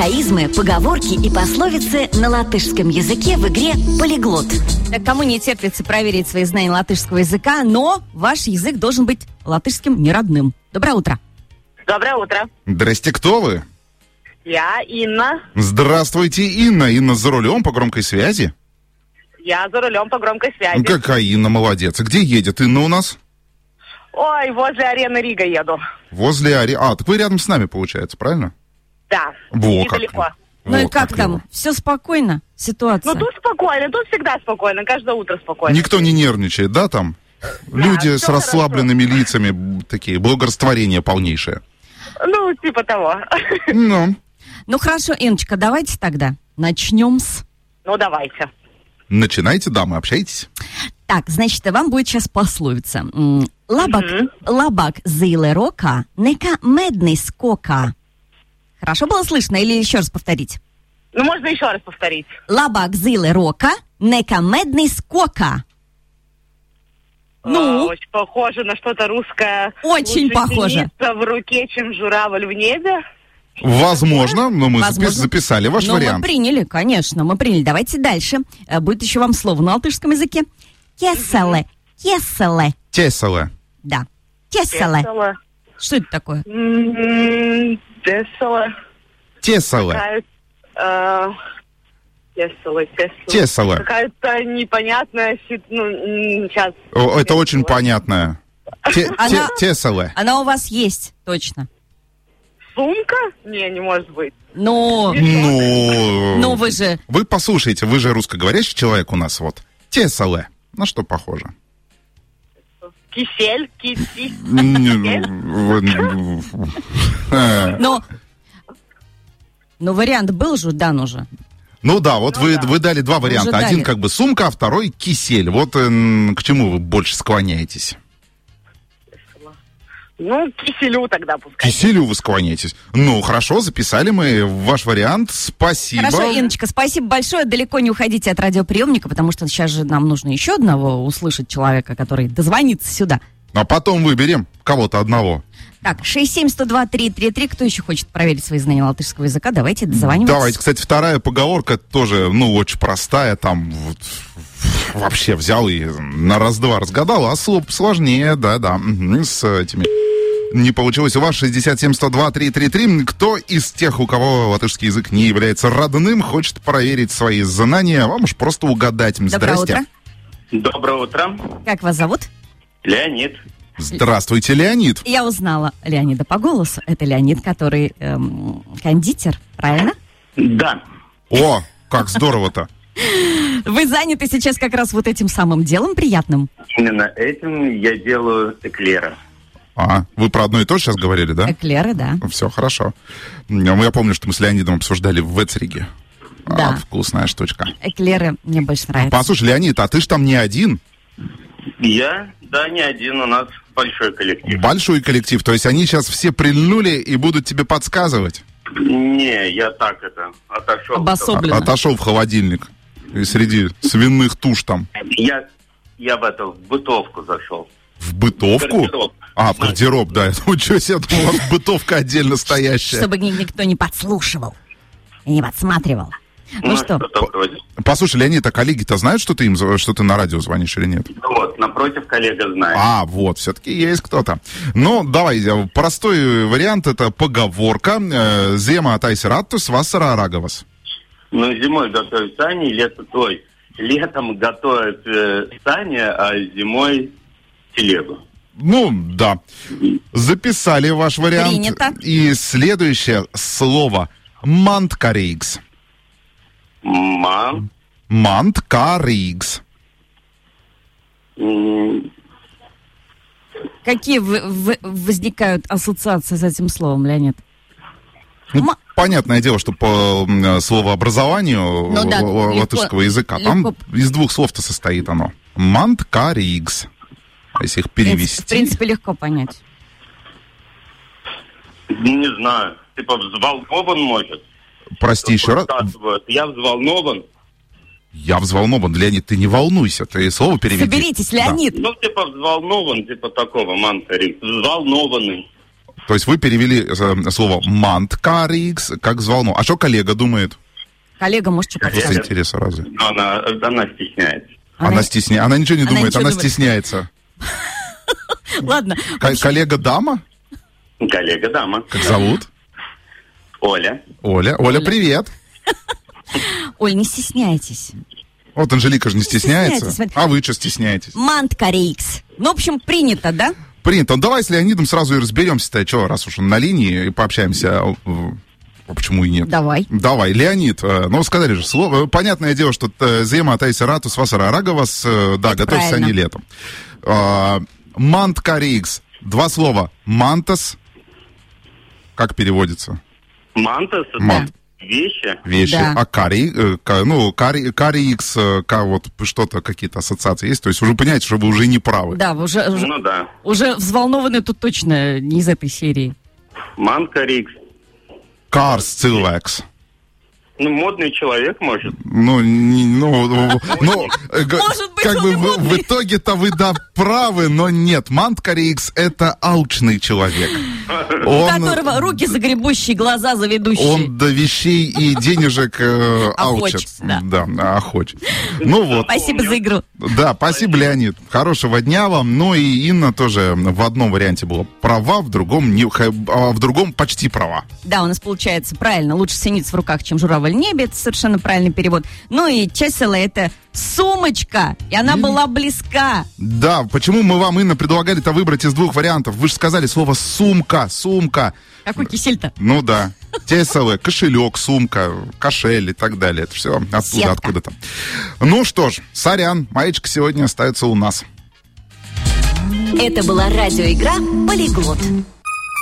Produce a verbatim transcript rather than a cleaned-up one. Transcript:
архаизмы, поговорки и пословицы на латышском языке в игре «Полиглот». Так, кому не терпится проверить свои знания латышского языка, но ваш язык должен быть латышским неродным. Доброе утро. Доброе утро. Здрасте, кто вы? Я Инна. Здравствуйте, Инна. Инна за рулем по громкой связи? Я за рулем по громкой связи. Какая Инна, молодец. Где едет Инна у нас? Ой, возле арены Рига еду. Возле арены. А, так вы рядом с нами, получается, правильно? Да, Во, недалеко. как. Ну и Вот как как там? его. Все спокойно? Ситуация? Ну тут спокойно, тут всегда спокойно, каждое утро спокойно. Никто не нервничает, да, там? Люди всё с расслабленными лицами, б, такие, благорастворение полнейшее. Ну, типа того. Ну, Ну хорошо, Инночка, давайте тогда начнем с... Ну, давайте. начинайте, дамы, общайтесь. Так, значит, вам будет сейчас пословица. М, Лабак, Мгм. лабак зиле рока, нека медный скока. Хорошо было слышно или еще раз повторить? Ну, можно еще раз повторить. Лабак зиле рока, нека медный скока. Ну? А, очень похоже на что-то русское. Очень Лучше похоже. синица в руке, чем журавль в небе. Возможно, но мы запис- Возможно. записали ваш Ну, вариант. мы приняли, конечно, мы приняли. Давайте дальше. Э, Будет еще вам слово на латышском языке. Кеселе, кеселе. Теселе. Да, кеселе. Весело. Что это такое? М, Весело. Теселе. Какая-то, э, Весело, весело. Теселе. Какая-то непонятная... си- Ну, м, сейчас... О, это очень понятное. Те- те- Она- Теселе. Она у вас есть, точно. Сумка? Не, не может быть. Но, Ну, но вы же... вы послушайте, вы же русскоговорящий человек у нас, вот. Теселе. На что похоже? Кисель, кисель. Э, Но, но вариант был же, дан уже. Ну да, вот вы, вы дали два варианта. Уже Один дали. как бы сумка, а второй кисель. Вот э, к чему вы больше склоняетесь? Ну, киселю тогда К пускай. киселю вы склоняетесь. Ну, хорошо, записали мы ваш вариант. Спасибо. Хорошо, Инночка, спасибо большое. Далеко не уходите от радиоприемника, потому что сейчас же нам нужно еще одного услышать человека, который дозвонится сюда. А потом выберем кого-то одного. Так, шесть семь сто два три три три. Кто еще хочет проверить свои знания латышского языка? Давайте дозваниваться. Давайте, кстати, вторая поговорка тоже, ну, очень простая. Там вот, вообще взял и на раз-два разгадал, а слов сложнее, да-да, мгм, с этими... Не получилось у вас. Шестьдесят семь сто два три три три. Кто из тех, у кого латышский язык не является родным, хочет проверить свои знания, вам уж просто угадать. Доброе Здрасте. утро. Доброе утро. Как вас зовут? Леонид. Здравствуйте, Леонид. Я узнала Леонида по голосу. Это Леонид, который эм, кондитер, правильно? Да. О, как здорово-то. Вы заняты сейчас как раз вот этим самым делом приятным. Именно этим я делаю эклеры. А, вы про одно и то же сейчас говорили, да? Эклеры, да. Все хорошо. Ну, я помню, что мы с Леонидом обсуждали в Вецриге. Да. А, вкусная штучка. Эклеры мне больше нравятся. Послушай, Леонид, а ты ж там не один. Я, да, не один, у нас большой коллектив. Большой коллектив. То есть они сейчас все прильнули и будут тебе подсказывать. Не, я так это, отошел. Обособленно. А- Отошел в холодильник. И среди свиных туш там. Я, я в эту, в бытовку зашел. В бытовку? Гардероб. А, в гардероб, да. Ну, что себе, думал, у вас бытовка отдельно стоящая. Чтобы ни- никто не подслушивал и не подсматривал. Ну, что, что-то вроде. Послушай, Леонид, а коллеги-то знают, что ты им, зв- что ты на радио звонишь или нет? Вот, напротив коллега знает. А, вот, все-таки есть кто-то. Ну, давай, э, простой вариант, это поговорка. э, Зема атайсиратус, вассара арагавас. Ну, зимой готовят сани, лето, ой, летом готовят э, сани, а зимой телегу. Ну, да. Записали ваш вариант. Принято. И следующее слово. Манткарикс. Мам. Манткарикс. м, какие в- в- возникают ассоциации с этим словом, Леонид? Ну, Ма- понятное дело, что по м, словообразованию Ну да, л- л- легко- латышского языка, там легко. из двух слов-то состоит оно. Манткарикс. Если их В принципе, перевести. в принципе, легко понять. Не знаю. Типа взволнован, может. Прости еще раз. Высказывают. Я взволнован. Я взволнован. Леонид, ты не волнуйся, ты слово переведи. Соберитесь, Да. Леонид. Ну, типа взволнован, типа такого, манкари. Взволнованный. То есть вы перевели э, слово манткарикс как взволну. А что коллега думает? Коллега, может, что-то Просто скажет. интересно разве? Но она, она стесняется. Она, Она- стесняется. Она ничего не Она думает, ничего она думает. стесняется. Ладно. Ко- коллега дама? Коллега дама. Как зовут? Оля. Оля. Оля, Оля. привет. Оль, не стесняйтесь. Вот Анжелика же не стесняется. стесняйтесь, смотри. А вы что стесняетесь? Манткарикс. Ну, в общем, принято, да? Принято. Ну, давай с Леонидом сразу и разберемся-то, что, раз уж он на линии, и пообщаемся. А почему и нет? Давай. Давай, Леонид, э, ну, сказали же, слово, понятное дело, что э, зема тайся ратус васара араговас, э, да, Это готовься правильно. они летом. А, манткарикс, два слова. Мантас, как переводится? Мантас — это Мант. вещи. Вещи. Да. А кари, э, ка- ну, кари, карикс, э, ка- вот что-то, какие-то ассоциации есть, то есть уже понимаете, что вы уже не правы. Да, вы уже, уже, Ну да. уже взволнованы тут точно не из этой серии. Манкарикс. Карс, cilvēks. Ну, модный человек, может. Ну, не- ну, ну, ну, э, г- Может быть, как он бы и в, модный. в итоге-то вы, да, правы, но нет. Манткарикс — это алчный человек. У Он, которого руки загребущие, глаза заведущие. он до вещей и денежек э, Охоч, алчит. да. Да, охоч. Ну вот. Спасибо за игру. Да, спасибо, Леонид. Хорошего дня вам. Ну и Инна тоже в одном варианте была права, в другом, не, а в другом почти права. Да, у нас получается правильно. Лучше синица в руках, чем журавль в небе. Это совершенно правильный перевод. Ну и чесела — это сумочка. И она была близка. Да, почему мы вам, Инна, предлагали-то выбрать из двух вариантов? Вы же сказали слово «сумка», «сумка». Какой кисель-то? Ну да. Теселы, кошелек, сумка, кошель и так далее. Это все оттуда, Сетка. откуда-то. Ну что ж, сорян, маечка сегодня остается у нас. Это была радиоигра «Полиглот».